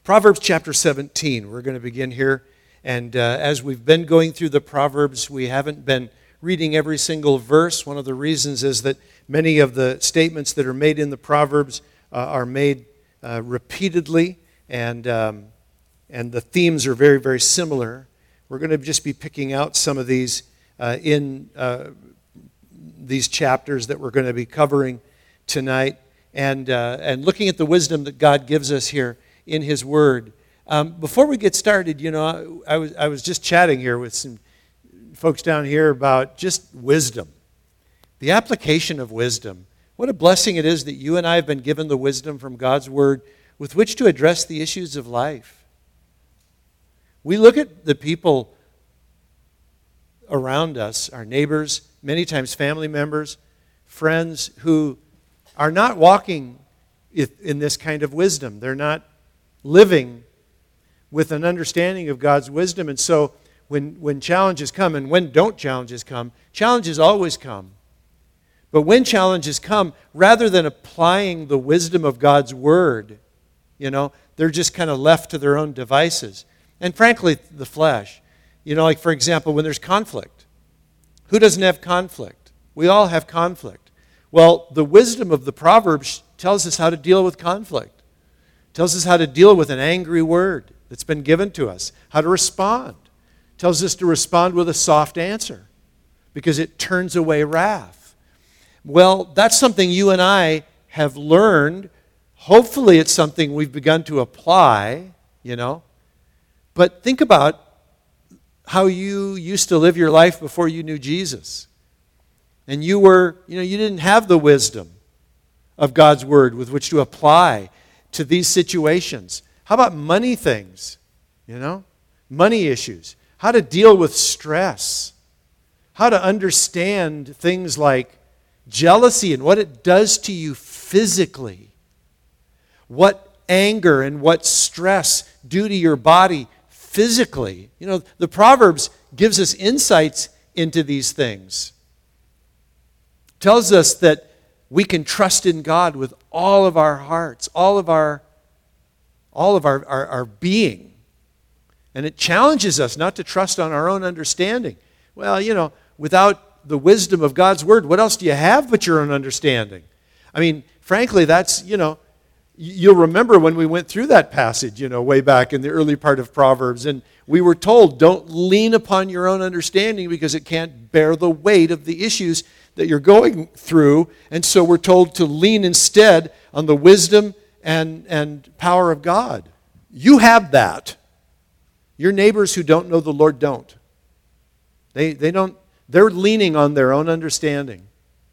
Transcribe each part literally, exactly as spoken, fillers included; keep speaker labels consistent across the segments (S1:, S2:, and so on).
S1: Proverbs chapter seventeen, we're going to begin here. And uh, as we've been going through the Proverbs, we haven't been reading every single verse. One of the reasons is that many of the statements that are made in the Proverbs uh, are made uh, repeatedly, and, um, and the themes are very, very similar. We're going to just be picking out some of these uh, in uh, these chapters that we're going to be covering tonight, and, uh, and looking at the wisdom that God gives us here in His Word. Um, before we get started, you know, I, I was I was just chatting here with some folks down here about just wisdom, the application of wisdom. What a blessing it is that you and I have been given the wisdom from God's Word with which to address the issues of life. We look at the people around us, our neighbors, many times family members, friends who are not walking in this kind of wisdom. They're not living with an understanding of God's wisdom. And so when, when challenges come, and when don't challenges come, challenges always come. But when challenges come, rather than applying the wisdom of God's Word, you know, they're just kind of left to their own devices. And frankly, the flesh. You know, like for example, when there's conflict. Who doesn't have conflict? We all have conflict. Well, the wisdom of the Proverbs tells us how to deal with conflict. Tells us how to deal with an angry word that's been given to us. How to respond. Tells us to respond with a soft answer because it turns away wrath. Well, that's something you and I have learned. Hopefully it's something we've begun to apply, you know. But think about how you used to live your life before you knew Jesus. And you were, you know, you didn't have the wisdom of God's Word with which to apply to these situations. How about money things? You know, money issues. How to deal with stress. How to understand things like jealousy and what it does to you physically. What anger and what stress do to your body physically. You know, the Proverbs gives us insights into these things. Tells us that we can trust in God with all of our hearts, all of our all of our, our, our being. And it challenges us not to trust on our own understanding. Well, you know, without the wisdom of God's Word, what else do you have but your own understanding? I mean, frankly, that's, you know, you'll remember when we went through that passage, you know, way back in the early part of Proverbs, and we were told, don't lean upon your own understanding because it can't bear the weight of the issues that you're going through. And so we're told to lean instead on the wisdom and, and power of God. You have that. Your neighbors who don't know the Lord don't. They, they don't, they're leaning on their own understanding.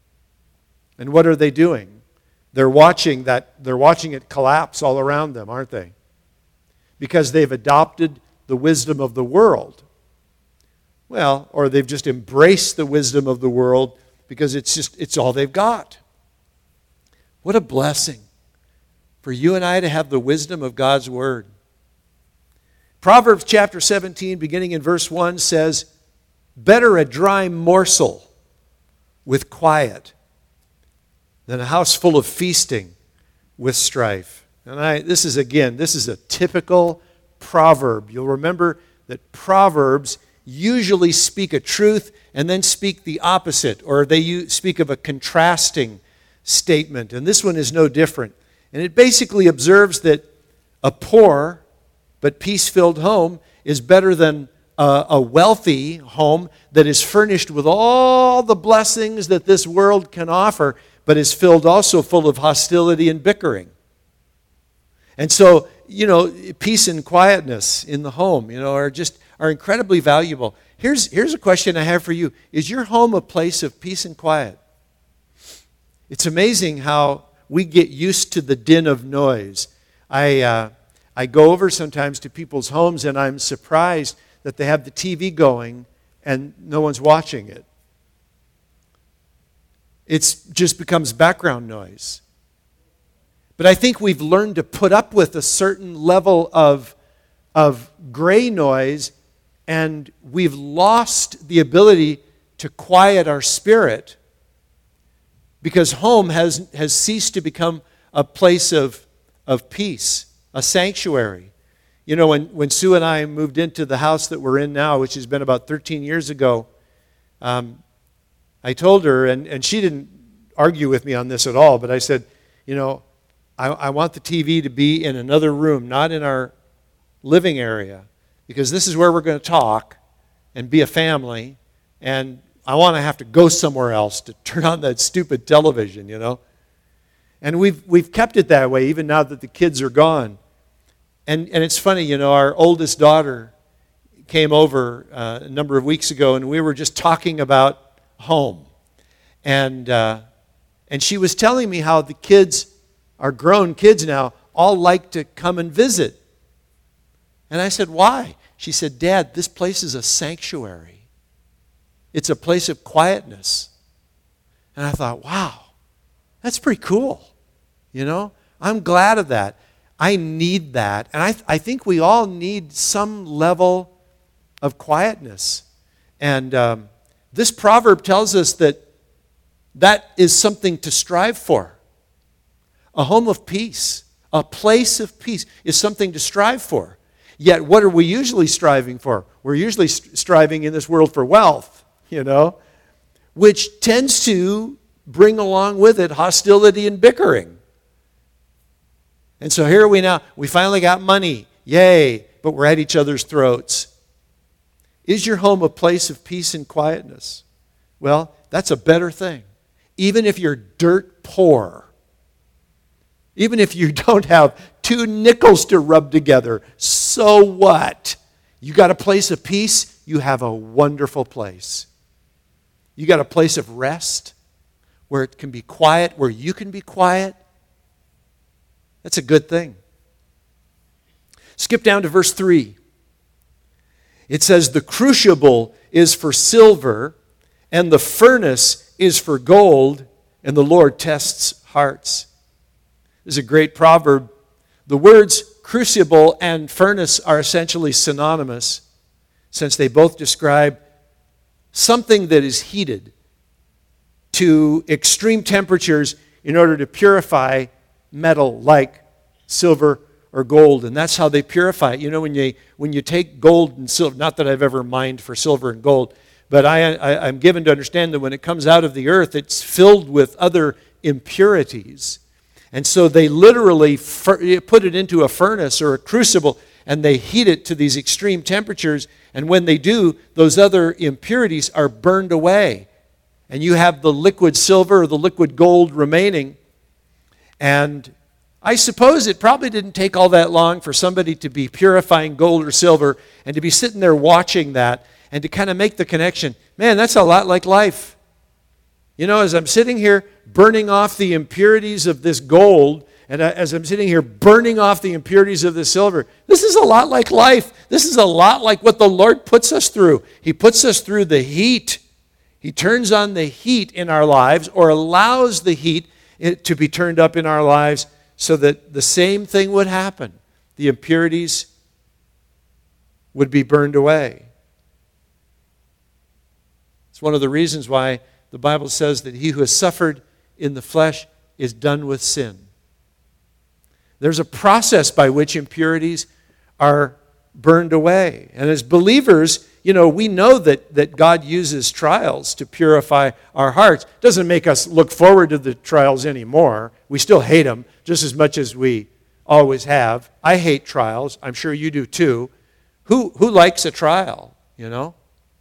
S1: And what are they doing? They're watching that, they're watching it collapse all around them, aren't they? Because they've adopted the wisdom of the world. Well, or they've just embraced the wisdom of the world because it's just, it's all they've got. What a blessing for you and I to have the wisdom of God's Word. Proverbs chapter seventeen, beginning in verse one, says, better a dry morsel with quiet than a house full of feasting with strife. And I, this is, again, this is a typical proverb. You'll remember that Proverbs usually speak a truth and then speak the opposite, or they speak of a contrasting statement. And this one is no different. And it basically observes that a poor but peace-filled home is better than a, a wealthy home that is furnished with all the blessings that this world can offer, but is filled also full of hostility and bickering. And so, you know, peace and quietness in the home, you know, are just are incredibly valuable. Here's, here's a question I have for you. Is your home a place of peace and quiet? It's amazing how we get used to the din of noise. I, uh, I go over sometimes to people's homes and I'm surprised that they have the T V going and no one's watching it. It just becomes background noise. But I think we've learned to put up with a certain level of, of gray noise, and we've lost the ability to quiet our spirit because home has, has ceased to become a place of, of peace, a sanctuary. You know, when, when Sue and I moved into the house that we're in now, which has been about thirteen years ago, um, I told her, and, and she didn't argue with me on this at all, but I said, you know, I, I want the T V to be in another room, not in our living area, because this is where we're going to talk and be a family, and I want to have to go somewhere else to turn on that stupid television, you know. And we've we've kept it that way even now that the kids are gone. And and it's funny, you know, our oldest daughter came over uh, a number of weeks ago, and we were just talking about home. And uh, and she was telling me how the kids, our grown kids now, all like to come and visit. And I said, why? She said, Dad, this place is a sanctuary. It's a place of quietness. And I thought, wow, that's pretty cool. You know, I'm glad of that. I need that. And I, th- I think we all need some level of quietness. And um, this proverb tells us that that is something to strive for. A home of peace, a place of peace is something to strive for. Yet what are we usually striving for? We're usually st- striving in this world for wealth, you know, which tends to bring along with it hostility and bickering. And so here we now, we finally got money, yay, but we're at each other's throats. Is your home a place of peace and quietness? Well, that's a better thing. Even if you're dirt poor, even if you don't have two nickels to rub together, so what? You got a place of peace, you have a wonderful place. You got a place of rest where it can be quiet, where you can be quiet. That's a good thing. Skip down to verse three. It says, the crucible is for silver, and the furnace is for gold, and the Lord tests hearts. This is a great proverb. The words crucible and furnace are essentially synonymous, since they both describe something that is heated to extreme temperatures in order to purify metal like silver or gold, and that's how they purify it. You know, when you when you take gold and silver, not that I've ever mined for silver and gold, but I, I, I'm given to understand that when it comes out of the earth, it's filled with other impurities. And so they literally fur- put it into a furnace or a crucible, and they heat it to these extreme temperatures, and when they do, those other impurities are burned away. And you have the liquid silver or the liquid gold remaining. And I suppose it probably didn't take all that long for somebody to be purifying gold or silver and to be sitting there watching that and to kind of make the connection. Man, that's a lot like life. You know, as I'm sitting here burning off the impurities of this gold, and as I'm sitting here burning off the impurities of the silver, this is a lot like life. This is a lot like what the Lord puts us through. He puts us through the heat. He turns on the heat in our lives, or allows the heat to be turned up in our lives so that the same thing would happen. The impurities would be burned away. It's one of the reasons why the Bible says that he who has suffered in the flesh is done with sin. There's a process by which impurities are burned away. And as believers, you know, we know that, that God uses trials to purify our hearts. It doesn't make us look forward to the trials anymore. We still hate them just as much as we always have. I hate trials. I'm sure you do too. Who, who likes a trial, you know?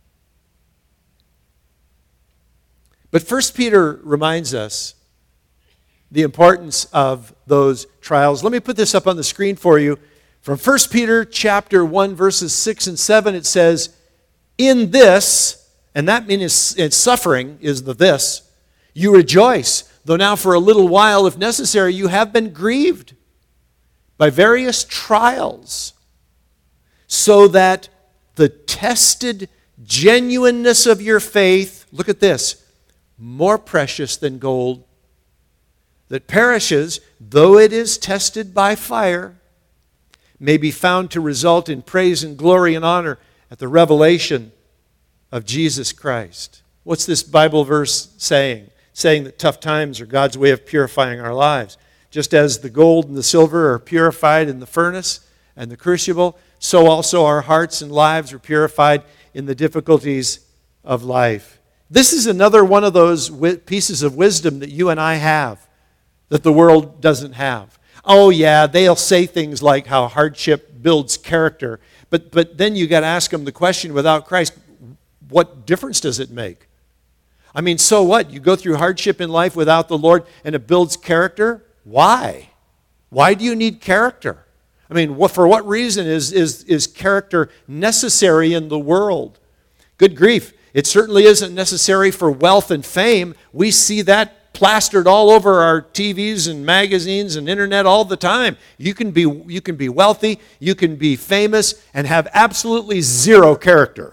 S1: But First Peter reminds us the importance of those trials. Let me put this up on the screen for you. From First Peter chapter one, verses six and seven, it says, in this, and that means it's suffering is the this, you rejoice, though now for a little while, if necessary, you have been grieved by various trials, so that the tested genuineness of your faith, look at this, more precious than gold, that perishes, though it is tested by fire, may be found to result in praise and glory and honor at the revelation of Jesus Christ. What's this Bible verse saying? Saying that tough times are God's way of purifying our lives. Just as the gold and the silver are purified in the furnace, and the crucible, so also our hearts and lives are purified in the difficulties of life. This is another one of those pieces of wisdom that you and I have that the world doesn't have. Oh yeah, they'll say things like how hardship builds character, but, but then you got to ask them the question, without Christ, what difference does it make? I mean, so what? You go through hardship in life without the Lord and it builds character? Why? Why do you need character? I mean, what, for what reason is, is, is character necessary in the world? Good grief. It certainly isn't necessary for wealth and fame. We see that plastered all over our T Vs and magazines and internet all the time. You can be, you can be wealthy, you can be famous, and have absolutely zero character.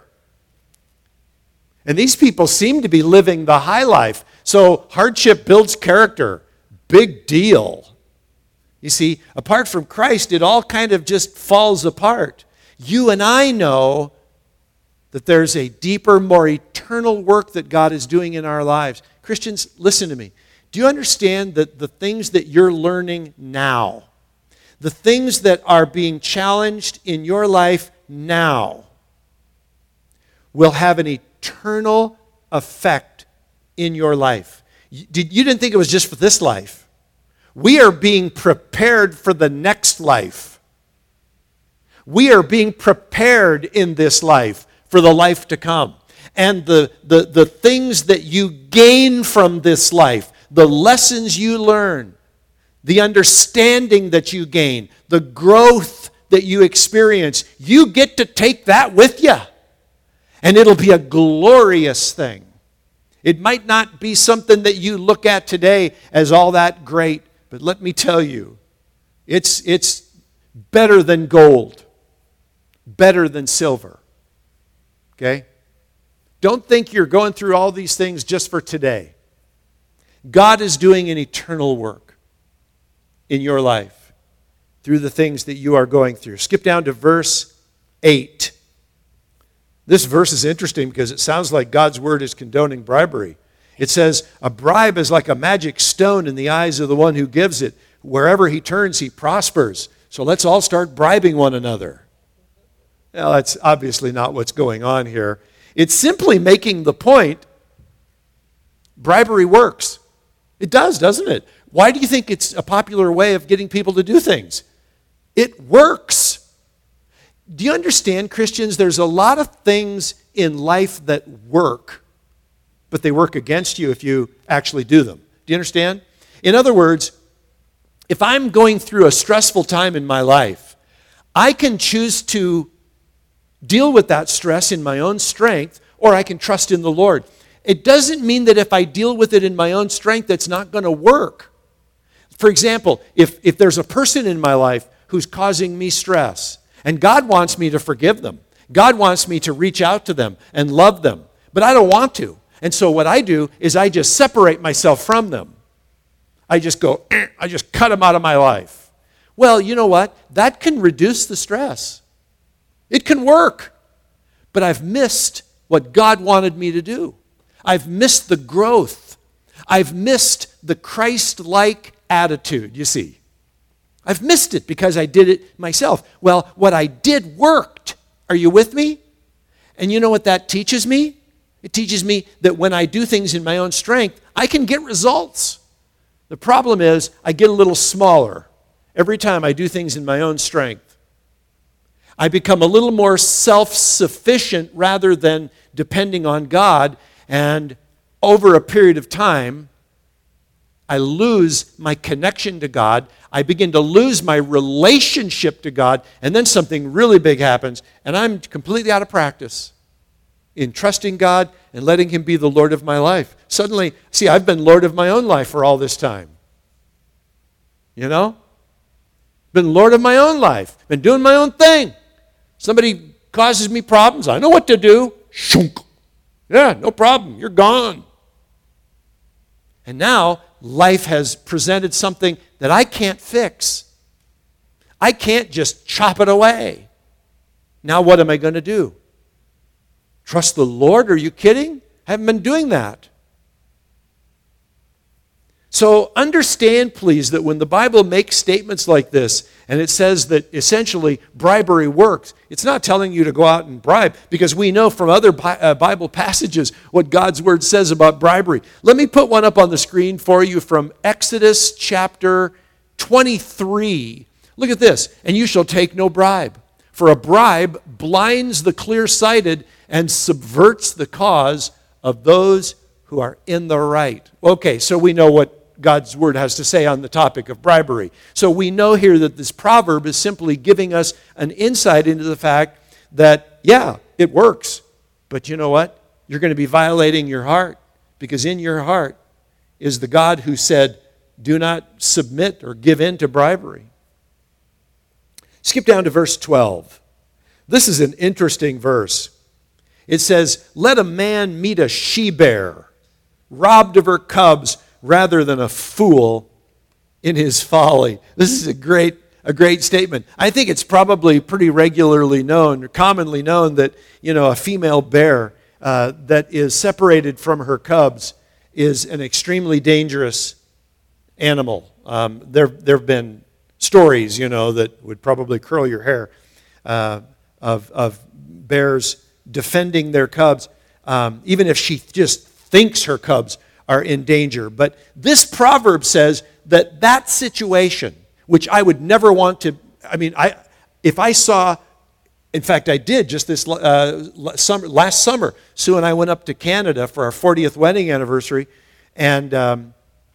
S1: And these people seem to be living the high life. So hardship builds character. Big deal. You see, apart from Christ, it all kind of just falls apart. You and I know that there's a deeper, more eternal work that God is doing in our lives. Christians, listen to me. Do you understand that the things that you're learning now, the things that are being challenged in your life now, will have an eternal effect in your life? You didn't think it was just for this life. We are being prepared for the next life. We are being prepared in this life for the life to come. And the, the, the things that you gain from this life, the lessons you learn, the understanding that you gain, the growth that you experience, you get to take that with you. And it'll be a glorious thing. It might not be something that you look at today as all that great, but let me tell you, it's, it's better than gold, better than silver. Okay? Don't think you're going through all these things just for today. God is doing an eternal work in your life through the things that you are going through. Skip down to verse eight. This verse is interesting because it sounds like God's word is condoning bribery. It says, a bribe is like a magic stone in the eyes of the one who gives it. Wherever he turns, he prospers. So let's all start bribing one another. Now, that's obviously not what's going on here. It's simply making the point, bribery works. It does, doesn't it? Why do you think it's a popular way of getting people to do things? It works. Do you understand, Christians? There's a lot of things in life that work, but they work against you if you actually do them. Do you understand? In other words, if I'm going through a stressful time in my life, I can choose to deal with that stress in my own strength, or I can trust in the Lord. It doesn't mean that if I deal with it in my own strength, it's not going to work. For example, if, if there's a person in my life who's causing me stress, and God wants me to forgive them, God wants me to reach out to them and love them, but I don't want to. And so what I do is I just separate myself from them. I just go, eh, I just cut them out of my life. Well, you know what? That can reduce the stress. It can work. But I've missed what God wanted me to do. I've missed the growth. I've missed the Christ-like attitude, you see. I've missed it because I did it myself. Well, what I did worked. Are you with me? And you know what that teaches me? It teaches me that when I do things in my own strength, I can get results. The problem is I get a little smaller every time I do things in my own strength. I become a little more self-sufficient rather than depending on God, and over a period of time, I lose my connection to God. I begin to lose my relationship to God, and then something really big happens, and I'm completely out of practice in trusting God and letting Him be the Lord of my life. Suddenly, see, I've been Lord of my own life for all this time. You know? Been Lord of my own life. Been doing my own thing. Somebody causes me problems. I know what to do. Shunk. Yeah, no problem. You're gone. And now, life has presented something that I can't fix. I can't just chop it away. Now what am I going to do? Trust the Lord? Are you kidding? I haven't been doing that. So understand, please, that when the Bible makes statements like this, and it says that essentially bribery works, it's not telling you to go out and bribe, because we know from other Bible passages what God's Word says about bribery. Let me put one up on the screen for you from Exodus chapter twenty-three. Look at this. And you shall take no bribe, for a bribe blinds the clear-sighted and subverts the cause of those who are in the right. Okay, so we know what God's Word has to say on the topic of bribery. So we know here that this proverb is simply giving us an insight into the fact that, yeah, it works. But you know what? You're going to be violating your heart, because in your heart is the God who said, do not submit or give in to bribery. Skip down to verse twelve. This is an interesting verse. It says, let a man meet a she-bear, robbed of her cubs, rather than a fool in his folly. This is a great, a great statement. I think it's probably pretty regularly known, or commonly known, that, you know, a female bear uh, that is separated from her cubs is an extremely dangerous animal. Um, there, there have been stories, you know, that would probably curl your hair uh, of, of bears defending their cubs, um, even if she just thinks her cubs are in danger. But this proverb says that that situation, which I would never want to, I mean, I if I saw, in fact, I did just this uh, summer, last summer, Sue and I went up to Canada for our fortieth wedding anniversary, and um,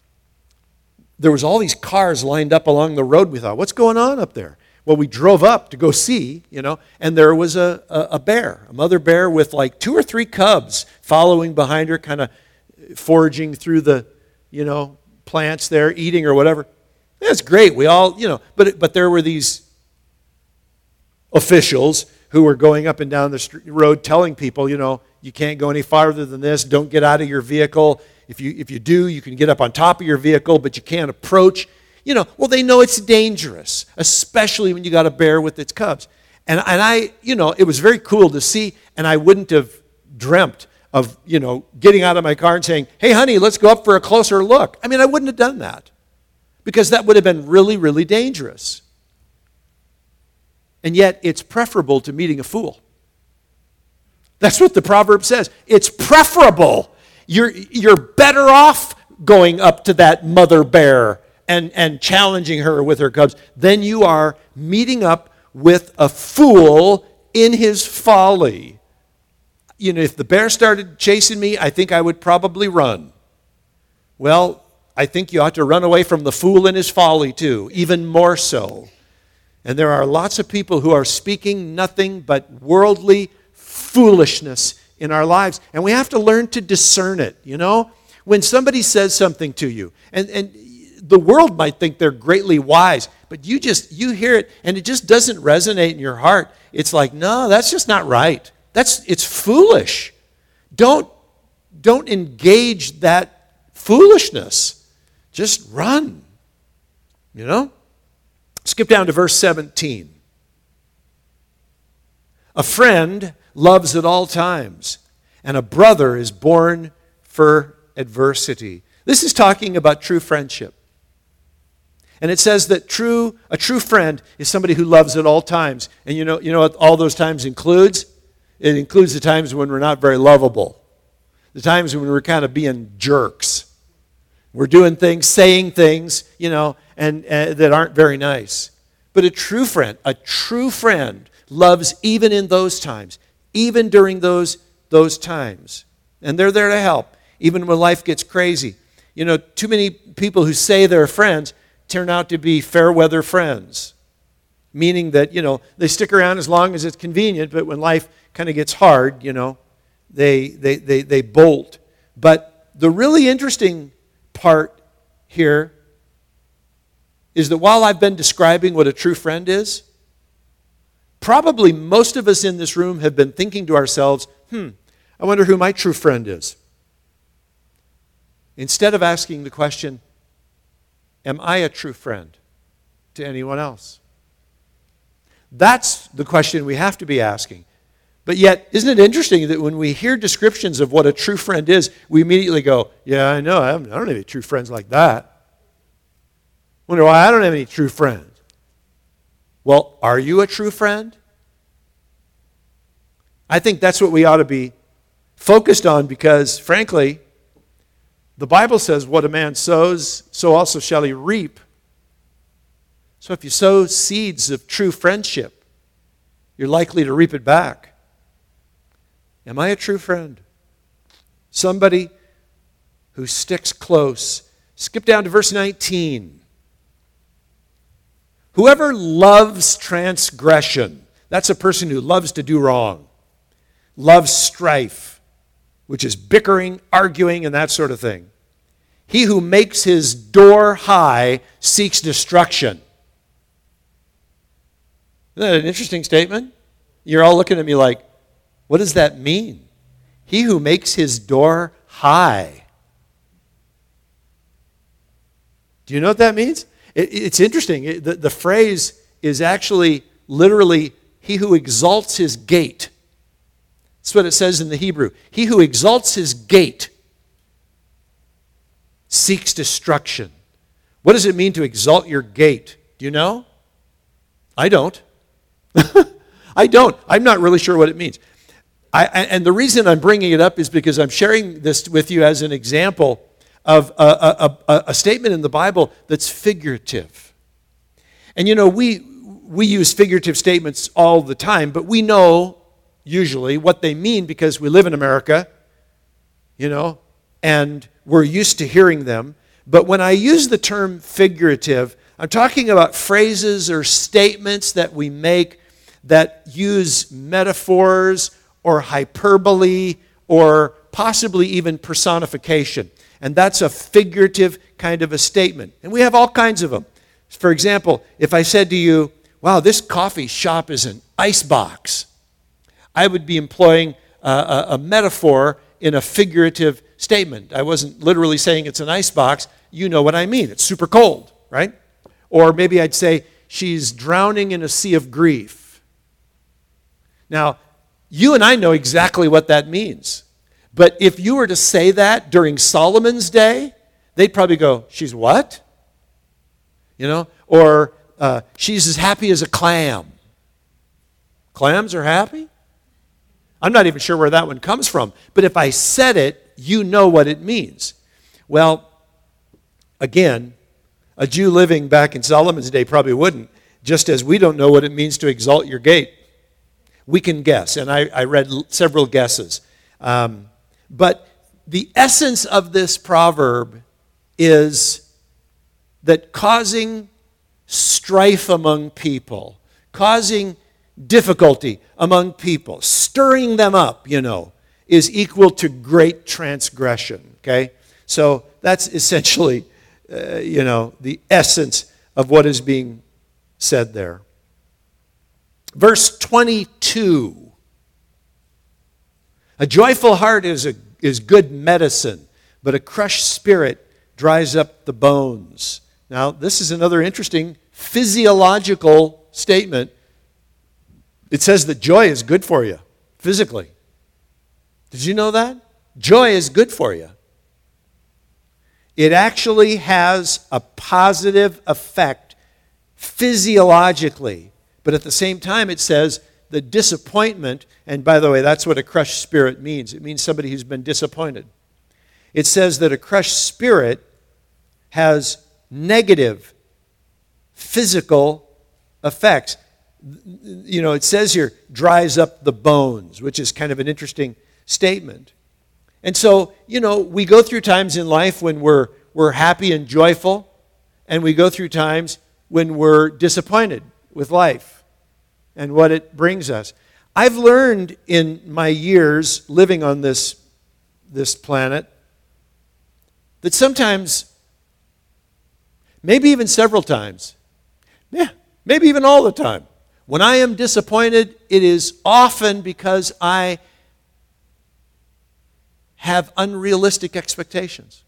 S1: there was all these cars lined up along the road. We thought, what's going on up there? Well, we drove up to go see, you know, and there was a, a, a bear, a mother bear with like two or three cubs following behind her, kind of foraging through the, you know, plants there, eating or whatever. That's great. We all, you know, but but there were these officials who were going up and down the street, road telling people, you know, you can't go any farther than this. Don't get out of your vehicle. If you if you do, you can get up on top of your vehicle, but you can't approach. You know, well, they know it's dangerous, especially when you got a bear with its cubs. And and I, you know, it was very cool to see, and I wouldn't have dreamt of, you know, getting out of my car and saying, hey, honey, let's go up for a closer look. I mean, I wouldn't have done that, because that would have been really, really dangerous. And yet, it's preferable to meeting a fool. That's what the proverb says. It's preferable. You're, you're better off going up to that mother bear and, and challenging her with her cubs than you are meeting up with a fool in his folly. You know, if the bear started chasing me, I think I would probably run. Well, I think you ought to run away from the fool in his folly too, even more so. And there are lots of people who are speaking nothing but worldly foolishness in our lives. And we have to learn to discern it, you know? When somebody says something to you, and, and the world might think they're greatly wise, but you just, you hear it, and it just doesn't resonate in your heart. It's like, no, that's just not right. That's, it's foolish. Don't, don't engage that foolishness. Just run, you know? Skip down to verse seventeen. A friend loves at all times, and a brother is born for adversity. This is talking about true friendship. And it says that true a true friend is somebody who loves at all times. And you know, you know what all those times includes? It includes the times when we're not very lovable. The times when we're kind of being jerks. We're doing things, saying things, you know, and uh, that aren't very nice. But a true friend, a true friend loves even in those times, even during those, those times. And they're there to help, even when life gets crazy. You know, too many people who say they're friends turn out to be fair weather friends, meaning that, you know, they stick around as long as it's convenient, but when life kind of gets hard, you know, they, they, they, they bolt. But the really interesting part here is that while I've been describing what a true friend is, probably most of us in this room have been thinking to ourselves, hmm, I wonder who my true friend is. Instead of asking the question, am I a true friend to anyone else? That's the question we have to be asking. But yet, isn't it interesting that when we hear descriptions of what a true friend is, we immediately go, yeah, I know, I, haven't, I don't have any true friends like that. Wonder why I don't have any true friends. Well, are you a true friend? I think that's what we ought to be focused on because, frankly, the Bible says what a man sows, so also shall he reap. So if you sow seeds of true friendship, you're likely to reap it back. Am I a true friend? Somebody who sticks close. Skip down to verse nineteen. Whoever loves transgression, that's a person who loves to do wrong, loves strife, which is bickering, arguing, and that sort of thing. He who makes his door high seeks destruction. Isn't that an interesting statement? You're all looking at me like, what does that mean? He who makes his door high. Do you know what that means? It, it's interesting. It, the, the phrase is actually literally, he who exalts his gate. That's what it says in the Hebrew. He who exalts his gate seeks destruction. What does it mean to exalt your gate? Do you know? I don't. I don't. I'm not really sure what it means. I, and the reason I'm bringing it up is because I'm sharing this with you as an example of a, a, a, a statement in the Bible that's figurative. And you know, we, we use figurative statements all the time, but we know usually what they mean because we live in America, you know, and we're used to hearing them. But when I use the term figurative, I'm talking about phrases or statements that we make that use metaphors or hyperbole or possibly even personification. And that's a figurative kind of a statement. And we have all kinds of them. For example, if I said to you, wow, this coffee shop is an icebox, I would be employing a, a, a metaphor in a figurative statement. I wasn't literally saying it's an icebox. You know what I mean. It's super cold, right? Or maybe I'd say, she's drowning in a sea of grief. Now, you and I know exactly what that means. But if you were to say that during Solomon's day, they'd probably go, she's what? You know? Or uh, she's as happy as a clam. Clams are happy? I'm not even sure where that one comes from. But if I said it, you know what it means. Well, again, a Jew living back in Solomon's day probably wouldn't, just as we don't know what it means to exalt your gate. We can guess, and I, I read l- several guesses. Um, but the essence of this proverb is that causing strife among people, causing difficulty among people, stirring them up, you know, is equal to great transgression, okay? So that's essentially, uh, you know, the essence of what is being said there. Verse twenty-two. A joyful heart is, a, is good medicine, but a crushed spirit dries up the bones. Now, this is another interesting physiological statement. It says that joy is good for you, physically. Did you know that? Joy is good for you. It actually has a positive effect physiologically. But at the same time, it says the disappointment, and by the way, that's what a crushed spirit means. It means somebody who's been disappointed. It says that a crushed spirit has negative physical effects. You know, it says here, dries up the bones, which is kind of an interesting statement. And so, you know, we go through times in life when we're, we're happy and joyful, and we go through times when we're disappointed with life and what it brings us. I've learned in my years living on this, this planet that sometimes, maybe even several times, yeah, maybe even all the time, when I am disappointed, it is often because I have unrealistic expectations.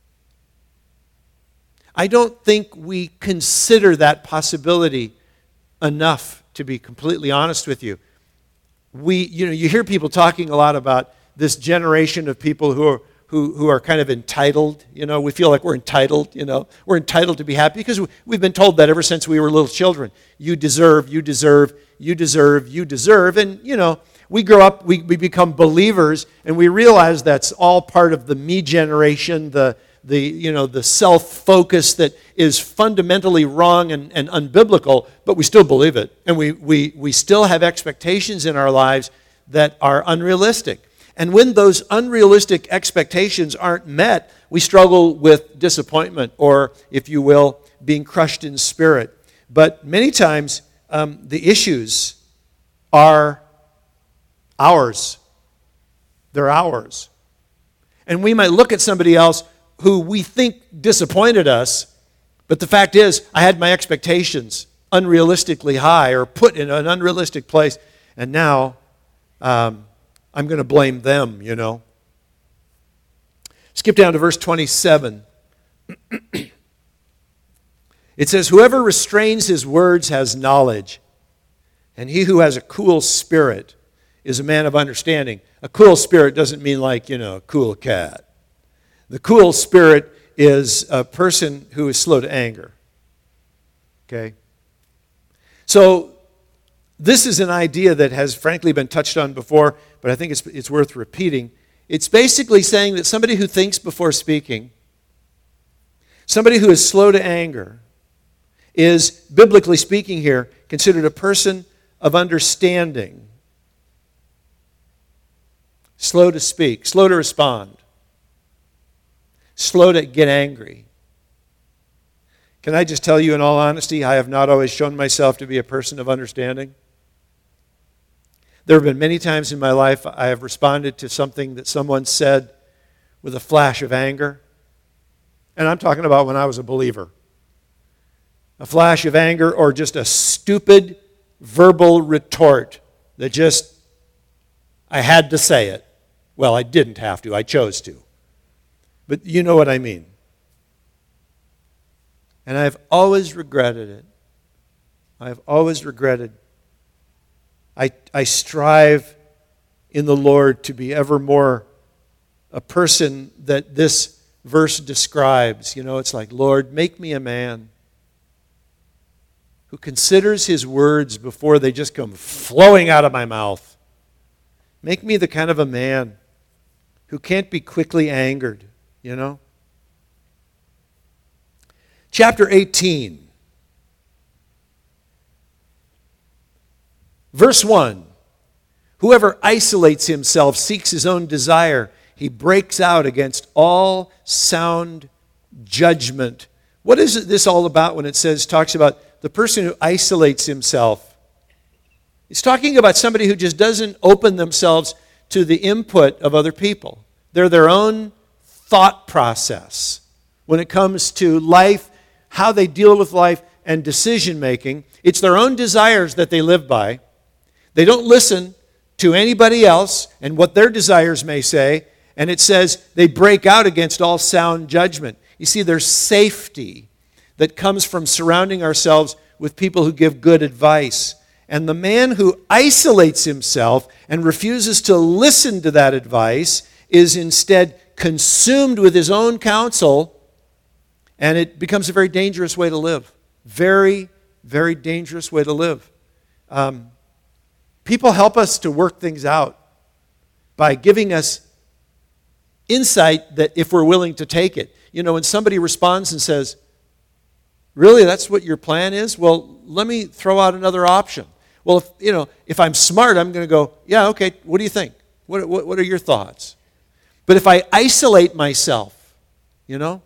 S1: I don't think we consider that possibility enough, to be completely honest with you. we, you know, you hear people talking a lot about this generation of people who are who who are kind of entitled. You know, we feel like we're entitled. You know, we're entitled to be happy because we've been told that ever since we were little children. You deserve, you deserve, you deserve, you deserve, and you know, we grow up, we we become believers, and we realize that's all part of the me generation, the the you know the self-focus that is fundamentally wrong and, and unbiblical, but we still believe it. And we, we, we still have expectations in our lives that are unrealistic. And when those unrealistic expectations aren't met, we struggle with disappointment or, if you will, being crushed in spirit. But many times, um, the issues are ours. They're ours. And we might look at somebody else who we think disappointed us, but the fact is, I had my expectations unrealistically high or put in an unrealistic place, and now um, I'm going to blame them, you know. Skip down to verse twenty-seven. It says, whoever restrains his words has knowledge, and he who has a cool spirit is a man of understanding. A cool spirit doesn't mean like, you know, a cool cat. The cool spirit is a person who is slow to anger. Okay? So, this is an idea that has frankly been touched on before, but I think it's, it's worth repeating. It's basically saying that somebody who thinks before speaking, somebody who is slow to anger, is, biblically speaking here, considered a person of understanding. Slow to speak, slow to respond. Slow to get angry. Can I just tell you in all honesty, I have not always shown myself to be a person of understanding. There have been many times in my life I have responded to something that someone said with a flash of anger. And I'm talking about when I was a believer. A flash of anger or just a stupid verbal retort that just, I had to say it. Well, I didn't have to, I chose to. But you know what I mean. And I've always regretted it. I've always regretted. I, I strive in the Lord to be ever more a person that this verse describes. You know, it's like, Lord, make me a man who considers his words before they just come flowing out of my mouth. Make me the kind of a man who can't be quickly angered, you know. Chapter eighteen. Verse one. Whoever isolates himself seeks his own desire. He breaks out against all sound judgment. What is this all about when it says, talks about the person who isolates himself? It's talking about somebody who just doesn't open themselves to the input of other people. They're their own thought process. When it comes to life, how they deal with life, and decision making, it's their own desires that they live by. They don't listen to anybody else and what their desires may say, and it says they break out against all sound judgment. You see, there's safety that comes from surrounding ourselves with people who give good advice. And the man who isolates himself and refuses to listen to that advice is instead consumed with his own counsel, and it becomes a very dangerous way to live. Very, very dangerous way to live. Um, people help us to work things out by giving us insight that if we're willing to take it. You know, when somebody responds and says, really, that's what your plan is? Well, let me throw out another option. Well, if, you know, if I'm smart, I'm going to go, yeah, okay, what do you think? What, what, what are your thoughts? But if I isolate myself, you know,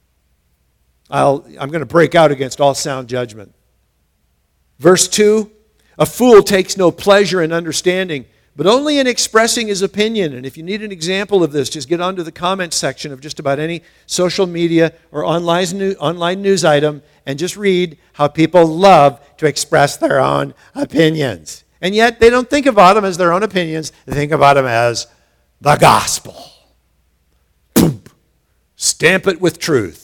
S1: I'll, I'm going to break out against all sound judgment. Verse two, a fool takes no pleasure in understanding, but only in expressing his opinion. And if you need an example of this, just get onto the comments section of just about any social media or online, online news item and just read how people love to express their own opinions. And yet they don't think about them as their own opinions. They think about them as the gospel. Boom. Stamp it with truth.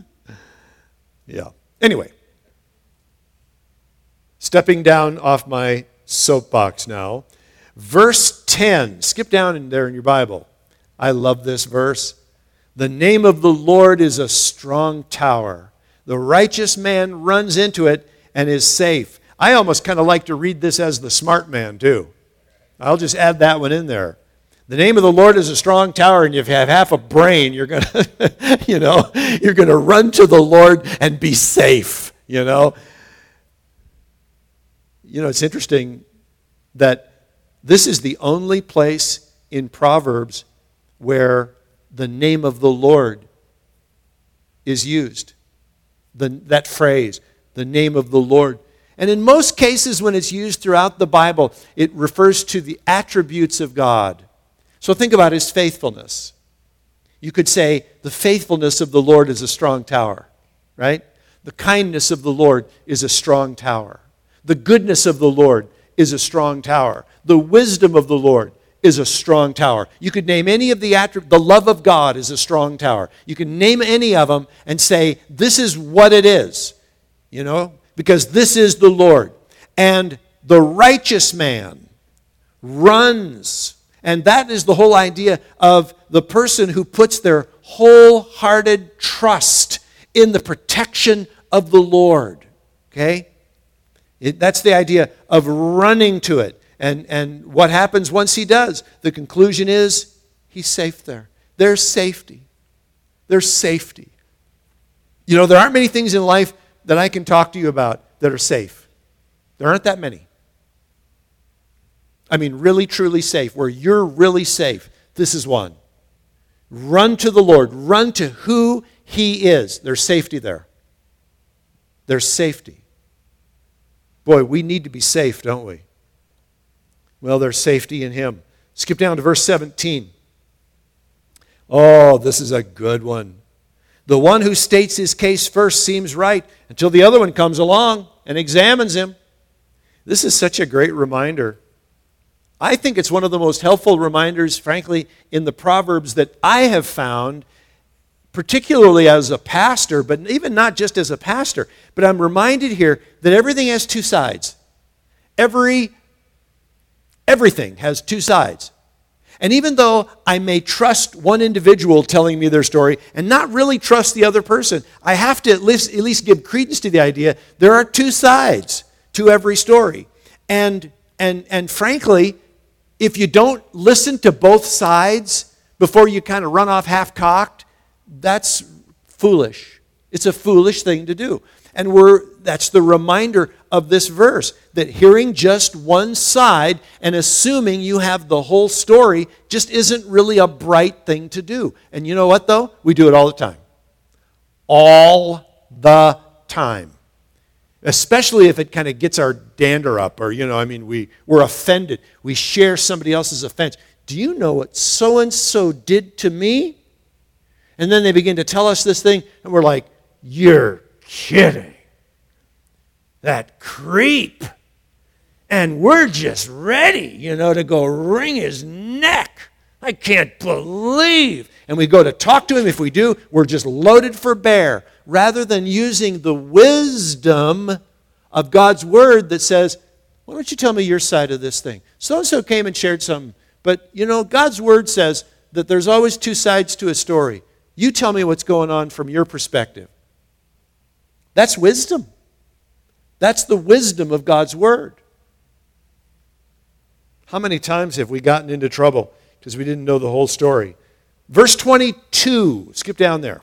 S1: Yeah. Anyway. Stepping down off my soapbox now. Verse ten. Skip down in there in your Bible. I love this verse. The name of the Lord is a strong tower. The righteous man runs into it and is safe. I almost kind of like to read this as the smart man too. I'll just add that one in there. The name of the Lord is a strong tower, and if you have half a brain, you're going to, you know, you're going to run to the Lord and be safe, you know. You know, it's interesting that this is the only place in Proverbs where the name of the Lord is used. The, that phrase, the name of the Lord. And in most cases when it's used throughout the Bible, it refers to the attributes of God. So think about his faithfulness. You could say the faithfulness of the Lord is a strong tower, right? The kindness of the Lord is a strong tower. The goodness of the Lord is a strong tower. The wisdom of the Lord is a strong tower. You could name any of the attributes. The love of God is a strong tower. You can name any of them and say, this is what it is, you know, because this is the Lord. And the righteous man runs. And that is the whole idea of the person who puts their wholehearted trust in the protection of the Lord. Okay? It, that's the idea of running to it. And, and what happens once he does? The conclusion is he's safe there. There's safety. There's safety. You know, there aren't many things in life that I can talk to you about that are safe. There aren't that many. I mean, really, truly safe, where you're really safe. This is one. Run to the Lord. Run to who he is. There's safety there. There's safety. Boy, we need to be safe, don't we? Well, there's safety in him. Skip down to verse seventeen. Oh, this is a good one. The one who states his case first seems right until the other one comes along and examines him. This is such a great reminder. I think it's one of the most helpful reminders, frankly, in the Proverbs that I have found, particularly as a pastor, but even not just as a pastor. But I'm reminded here that everything has two sides. Every, everything has two sides. And even though I may trust one individual telling me their story and not really trust the other person, I have to at least, at least give credence to the idea there are two sides to every story. And, and, and frankly, if you don't listen to both sides before you kind of run off half-cocked, that's foolish. It's a foolish thing to do. And we're that's the reminder of this verse, that hearing just one side and assuming you have the whole story just isn't really a bright thing to do. And you know what, though? We do it all the time. All the time. Especially if it kind of gets our dander up, or, you know, I mean, we, we're offended. We share somebody else's offense. Do you know what so-and-so did to me? And then they begin to tell us this thing, and we're like, you're kidding. That creep. And we're just ready, you know, to go wring his neck. I can't believe. And we go to talk to him. If we do, we're just loaded for bear. Rather than using the wisdom of God's word that says, why don't you tell me your side of this thing? So-and-so came and shared something. But, you know, God's word says that there's always two sides to a story. You tell me what's going on from your perspective. That's wisdom. That's the wisdom of God's word. How many times have we gotten into trouble because we didn't know the whole story? Verse twenty-two, skip down there.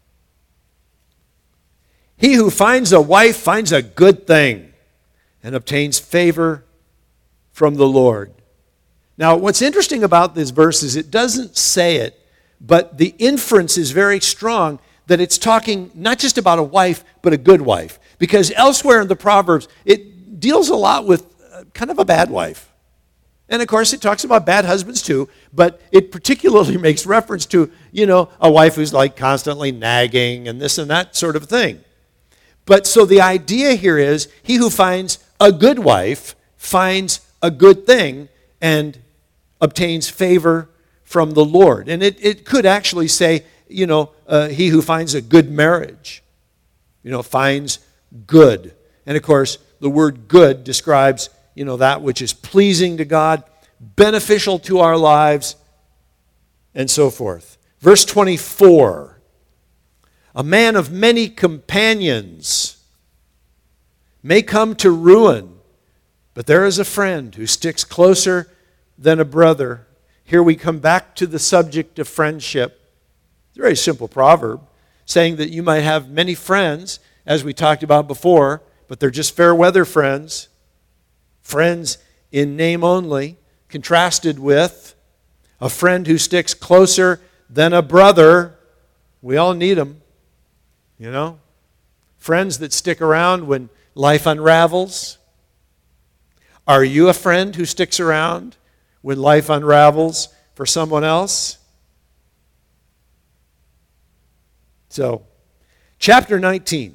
S1: He who finds a wife finds a good thing and obtains favor from the Lord. Now, what's interesting about this verse is it doesn't say it, but the inference is very strong that it's talking not just about a wife, but a good wife. Because elsewhere in the Proverbs, it deals a lot with kind of a bad wife. And of course, it talks about bad husbands too, but it particularly makes reference to, you know, a wife who's like constantly nagging and this and that sort of thing. But so the idea here is, he who finds a good wife finds a good thing and obtains favor from the Lord. And it, it could actually say, you know, uh, he who finds a good marriage, you know, finds good. And of course, the word good describes, you know, that which is pleasing to God, beneficial to our lives, and so forth. Verse twenty-four, a man of many companions may come to ruin, but there is a friend who sticks closer than a brother. Here we come back to the subject of friendship. It's a very simple proverb, saying that you might have many friends, as we talked about before, but they're just fair weather friends. Friends in name only, contrasted with a friend who sticks closer than a brother. We all need them, you know. Friends that stick around when life unravels. Are you a friend who sticks around when life unravels for someone else? So, chapter nineteen,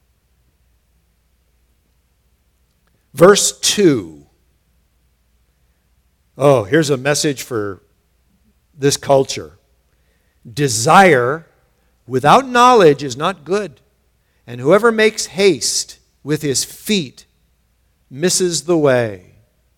S1: verse two. Oh, here's a message for this culture. Desire without knowledge is not good, and whoever makes haste with his feet misses the way.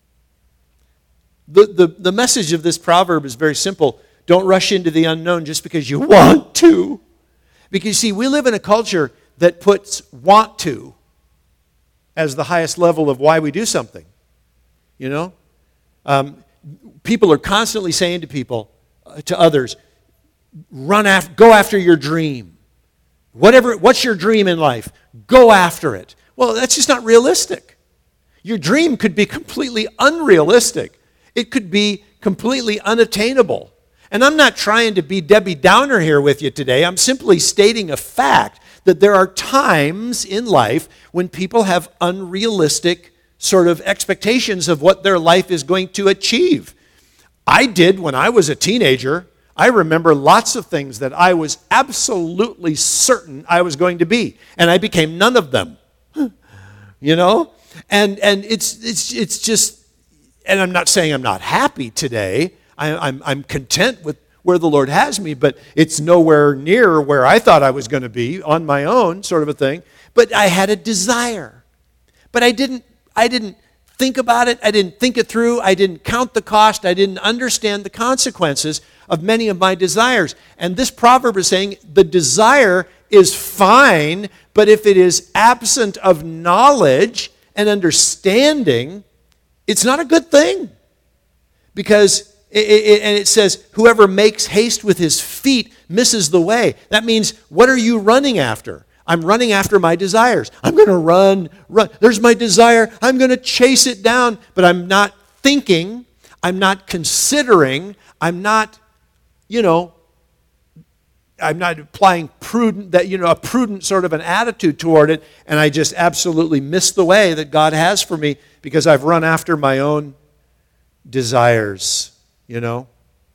S1: The, the, the message of this proverb is very simple. Don't rush into the unknown just because you want to. Because, you see, we live in a culture that puts want to as the highest level of why we do something. You know? Um, people are constantly saying to people, uh, to others, run after, go after your dream. Whatever, what's your dream in life? Go after it. Well, that's just not realistic. Your dream could be completely unrealistic. It could be completely unattainable. And I'm not trying to be Debbie Downer here with you today. I'm simply stating a fact that there are times in life when people have unrealistic sort of expectations of what their life is going to achieve. I did when I was a teenager. I remember lots of things that I was absolutely certain I was going to be, and I became none of them. You know? And and it's it's it's just, and I'm not saying I'm not happy today. I, I'm I'm content with where the Lord has me, but it's nowhere near where I thought I was going to be on my own, sort of a thing. But I had a desire, but I didn't I didn't think about it. I didn't think it through. I didn't count the cost. I didn't understand the consequences of many of my desires. And this proverb is saying the desire is fine, but if it is absent of knowledge and understanding, it's not a good thing. Because, it, it, and it says, whoever makes haste with his feet misses the way. That means, what are you running after? I'm running after my desires. I'm going to run, run. There's my desire. I'm going to chase it down. But I'm not thinking. I'm not considering. I'm not, you know, I'm not applying prudent, that, you know, a prudent sort of an attitude toward it. And I just absolutely miss the way that God has for me because I've run after my own desires, you know.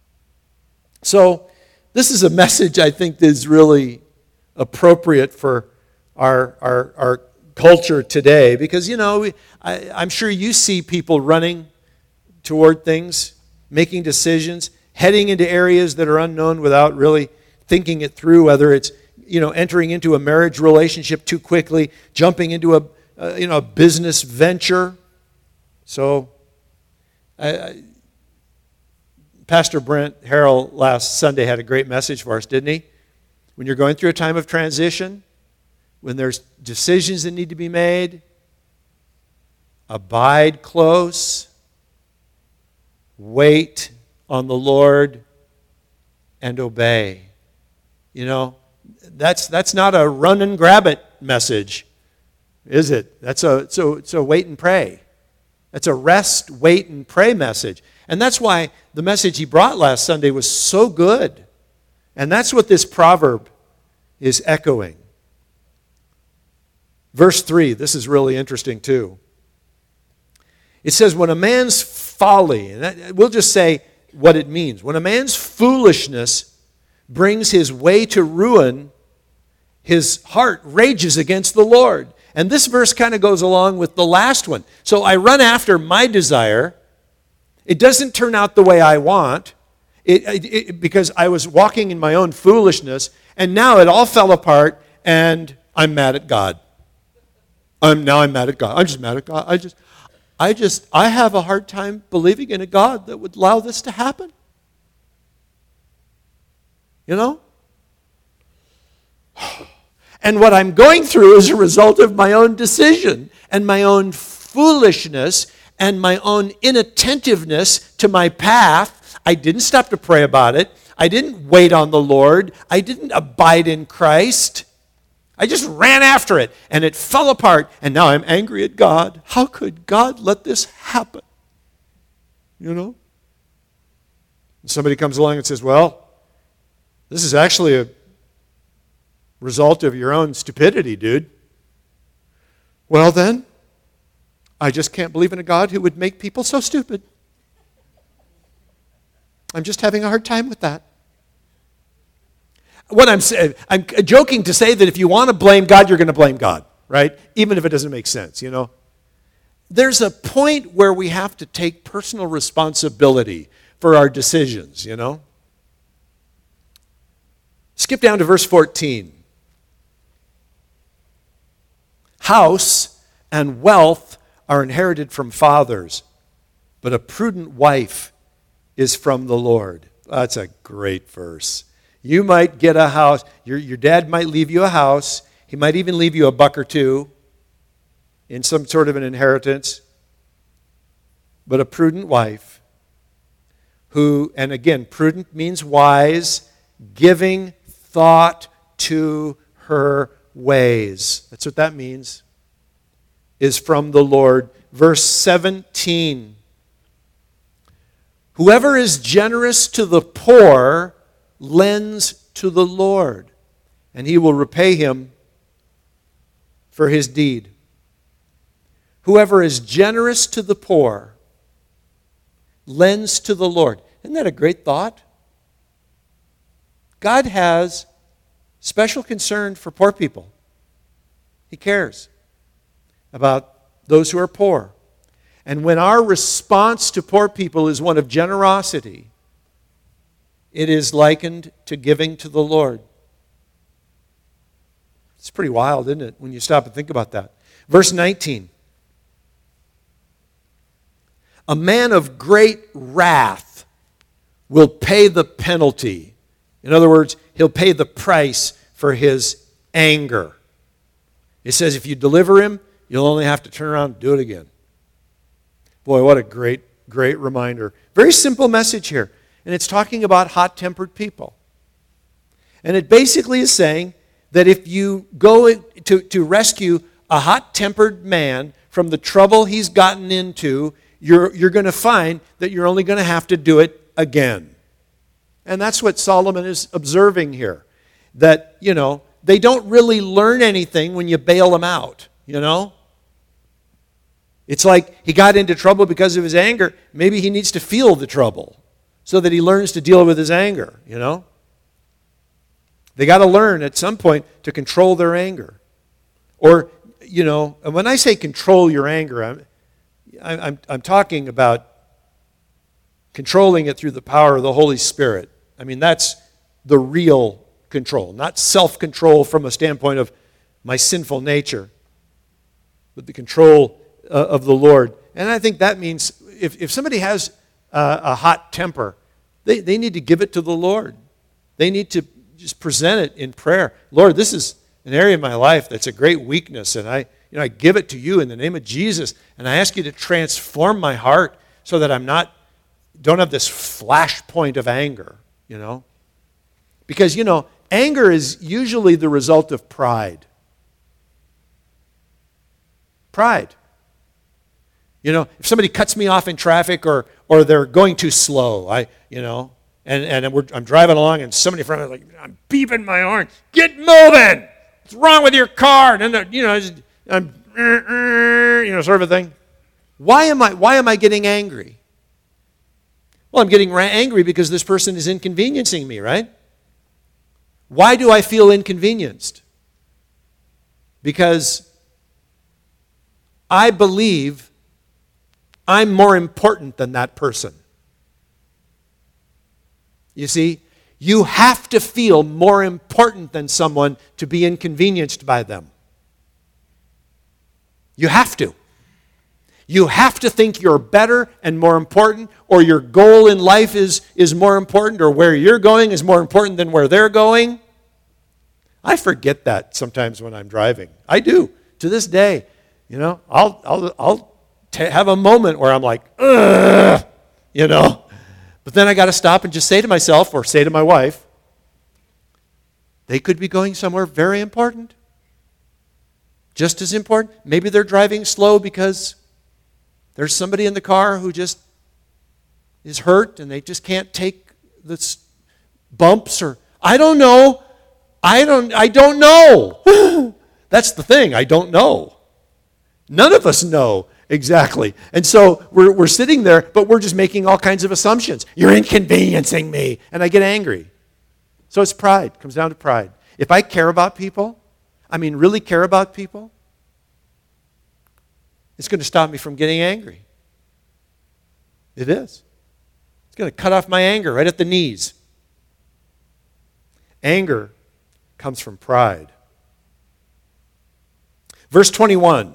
S1: So this is a message I think that is really appropriate for our our, our culture today because, you know, we, I, I'm sure you see people running toward things, making decisions, heading into areas that are unknown without really thinking it through, whether it's, you know, entering into a marriage relationship too quickly, jumping into a, uh, you know, a business venture. So I, I, Pastor Brent Harrell last Sunday had a great message for us, didn't he? When you're going through a time of transition, when there's decisions that need to be made, abide close, wait on the Lord, and obey. You know, that's that's not a run and grab it message, is it? That's a it's a, it's a wait and pray. That's a rest, wait, and pray message. And that's why the message he brought last Sunday was so good. And that's what this proverb is echoing. Verse three, this is really interesting too. It says, when a man's folly, and that, we'll just say what it means. When a man's foolishness brings his way to ruin, his heart rages against the Lord. And this verse kind of goes along with the last one. So I run after my desire. It doesn't turn out the way I want. It, it, it, because I was walking in my own foolishness, and now it all fell apart, and I'm mad at God. I'm now I'm mad at God. I'm just mad at God. I just, I just, I have a hard time believing in a God that would allow this to happen. You know? And what I'm going through is a result of my own decision and my own foolishness and my own inattentiveness to my path. I didn't stop to pray about it. I didn't wait on the Lord. I didn't abide in Christ. I just ran after it, and it fell apart, and now I'm angry at God. How could God let this happen? You know? And somebody comes along and says, well, this is actually a result of your own stupidity, dude. Well then, I just can't believe in a God who would make people so stupid. I'm just having a hard time with that. What I'm saying, I'm joking to say that if you want to blame God, you're going to blame God, right? Even if it doesn't make sense, you know? There's a point where we have to take personal responsibility for our decisions, you know? Skip down to verse fourteen. House and wealth are inherited from fathers, but a prudent wife is from the Lord. That's a great verse. You might get a house. Your, your dad might leave you a house. He might even leave you a buck or two in some sort of an inheritance. But a prudent wife who, and again, prudent means wise, giving thought to her ways. That's what that means. Is from the Lord. Verse seventeen. Whoever is generous to the poor lends to the Lord, and he will repay him for his deed. Whoever is generous to the poor lends to the Lord. Isn't that a great thought? God has special concern for poor people. He cares about those who are poor. And when our response to poor people is one of generosity, it is likened to giving to the Lord. It's pretty wild, isn't it, when you stop and think about that? Verse nineteen. A man of great wrath will pay the penalty. In other words, he'll pay the price for his anger. It says if you deliver him, you'll only have to turn around and do it again. Boy, what a great, great reminder. Very simple message here. And it's talking about hot-tempered people. And it basically is saying that if you go to, to rescue a hot-tempered man from the trouble he's gotten into, you're, you're going to find that you're only going to have to do it again. And that's what Solomon is observing here. That, you know, they don't really learn anything when you bail them out, you know? It's like he got into trouble because of his anger. Maybe he needs to feel the trouble so that he learns to deal with his anger, you know? They got to learn at some point to control their anger. Or, you know, and when I say control your anger, I'm, I'm, I'm talking about controlling it through the power of the Holy Spirit. I mean, that's the real control, not self-control from a standpoint of my sinful nature, but the control uh, of the Lord. And I think that means if, if somebody has uh, a hot temper, they, they need to give it to the Lord. They need to just present it in prayer. Lord, this is an area of my life that's a great weakness, and I, you know, I give it to you in the name of Jesus, and I ask you to transform my heart so that I'm not, don't have this flashpoint of anger, you know? Because, you know, anger is usually the result of pride. Pride. You know, if somebody cuts me off in traffic or or they're going too slow, I, you know, and, and we're, I'm driving along and somebody in front of me is like, I'm beeping my horn. Get moving! What's wrong with your car? And then, you know, I'm, you know, sort of a thing. Why am I, why am I getting angry? Well, I'm getting angry because this person is inconveniencing me, right? Why do I feel inconvenienced? Because I believe I'm more important than that person. You see, you have to feel more important than someone to be inconvenienced by them. You have to. You have to think you're better and more important, or your goal in life is, is more important, or where you're going is more important than where they're going. I forget that sometimes when I'm driving. I do, to this day. You know, I'll, I'll, I'll t- have a moment where I'm like, ugh, you know. But then I got to stop and just say to myself, or say to my wife, they could be going somewhere very important. Just as important. Maybe they're driving slow because there's somebody in the car who just is hurt and they just can't take the bumps, or I don't know. I don't I don't know. That's the thing. I don't know. None of us know exactly. And so we're we're sitting there, but we're just making all kinds of assumptions. You're inconveniencing me, and I get angry. So it's pride. It comes down to pride. If I care about people, I mean really care about people, it's going to stop me from getting angry. It is. It's going to cut off my anger right at the knees. Anger comes from pride. Verse twenty-one.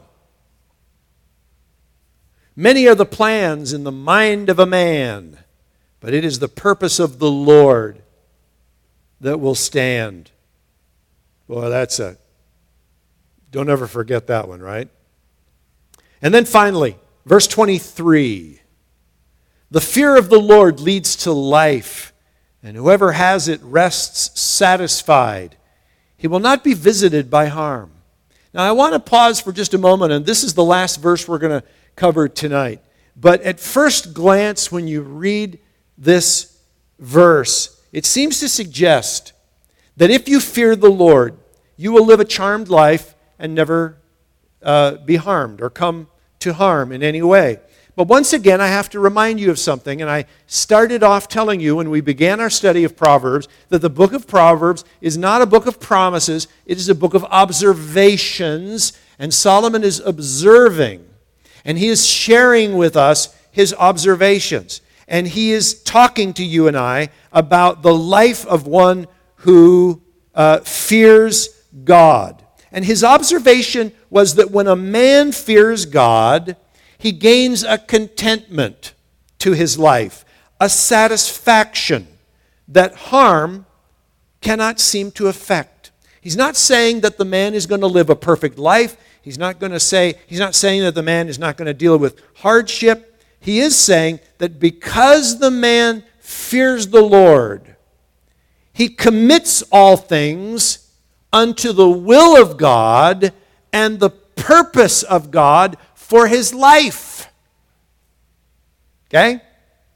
S1: Many are the plans in the mind of a man, but it is the purpose of the Lord that will stand. Boy, that's a, don't ever forget that one, right? And then finally, verse twenty-three. The fear of the Lord leads to life, and whoever has it rests satisfied. He will not be visited by harm. Now, I want to pause for just a moment, and this is the last verse we're going to cover tonight. But at first glance, when you read this verse, it seems to suggest that if you fear the Lord, you will live a charmed life and never uh, be harmed or come to harm in any way. But once again, I have to remind you of something, and I started off telling you when we began our study of Proverbs that the book of Proverbs is not a book of promises, it is a book of observations, and Solomon is observing, and he is sharing with us his observations, and he is talking to you and I about the life of one who uh, fears God. And his observation was that when a man fears God, he gains a contentment to his life, a satisfaction that harm cannot seem to affect. He's not saying that the man is going to live a perfect life. He's not going to say, he's not saying that the man is not going to deal with hardship. He is saying that because the man fears the Lord, he commits all things unto the will of God and the purpose of God for his life. Okay?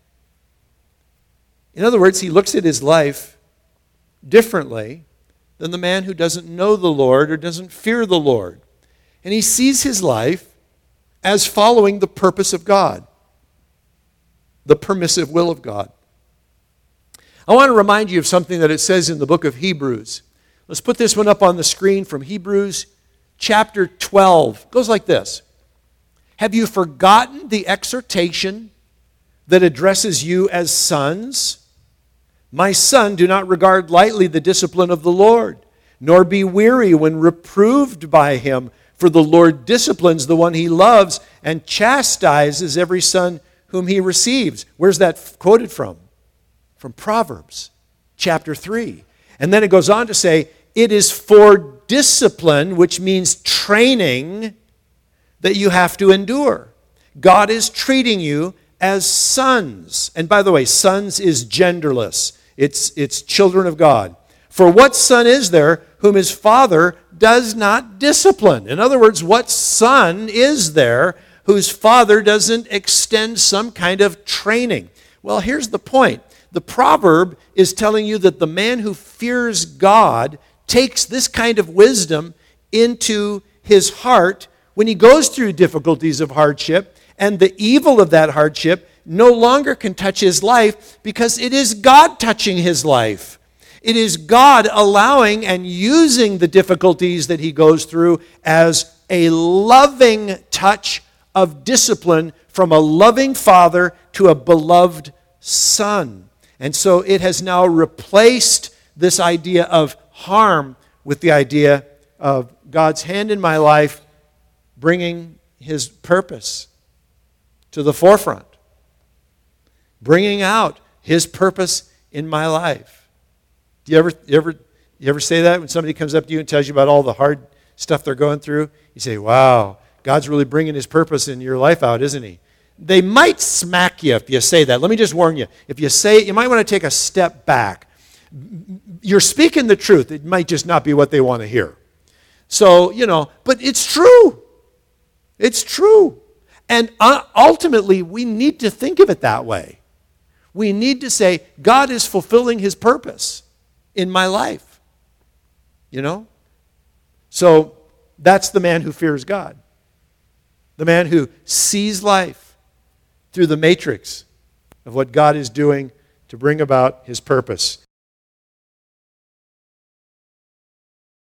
S1: In other words, he looks at his life differently than the man who doesn't know the Lord or doesn't fear the Lord. And he sees his life as following the purpose of God, the permissive will of God. I want to remind you of something that it says in the book of Hebrews. Let's put this one up on the screen from Hebrews chapter twelve. It goes like this. Have you forgotten the exhortation that addresses you as sons? My son, do not regard lightly the discipline of the Lord, nor be weary when reproved by him, for the Lord disciplines the one he loves and chastises every son whom he receives. Where's that quoted from? From Proverbs chapter three. And then it goes on to say, it is for discipline, which means training, that you have to endure. God is treating you as sons. And by the way, sons is genderless. It's, it's children of God. For what son is there whom his father does not discipline? In other words, what son is there whose father doesn't extend some kind of training? Well, here's the point. The proverb is telling you that the man who fears God takes this kind of wisdom into his heart when he goes through difficulties of hardship, and the evil of that hardship no longer can touch his life because it is God touching his life. It is God allowing and using the difficulties that he goes through as a loving touch of discipline from a loving father to a beloved son. And so it has now replaced this idea of harm with the idea of God's hand in my life bringing his purpose to the forefront, bringing out his purpose in my life. Do you ever, you ever, you ever say that when somebody comes up to you and tells you about all the hard stuff they're going through? You say, wow, God's really bringing his purpose in your life out, isn't he? They might smack you if you say that. Let me just warn you. If you say it, you might want to take a step back. You're speaking the truth. It might just not be what they want to hear. So, you know, but it's true. It's true. And uh, ultimately, we need to think of it that way. We need to say, God is fulfilling his purpose in my life. You know? So, that's the man who fears God. The man who sees life through the matrix of what God is doing to bring about his purpose.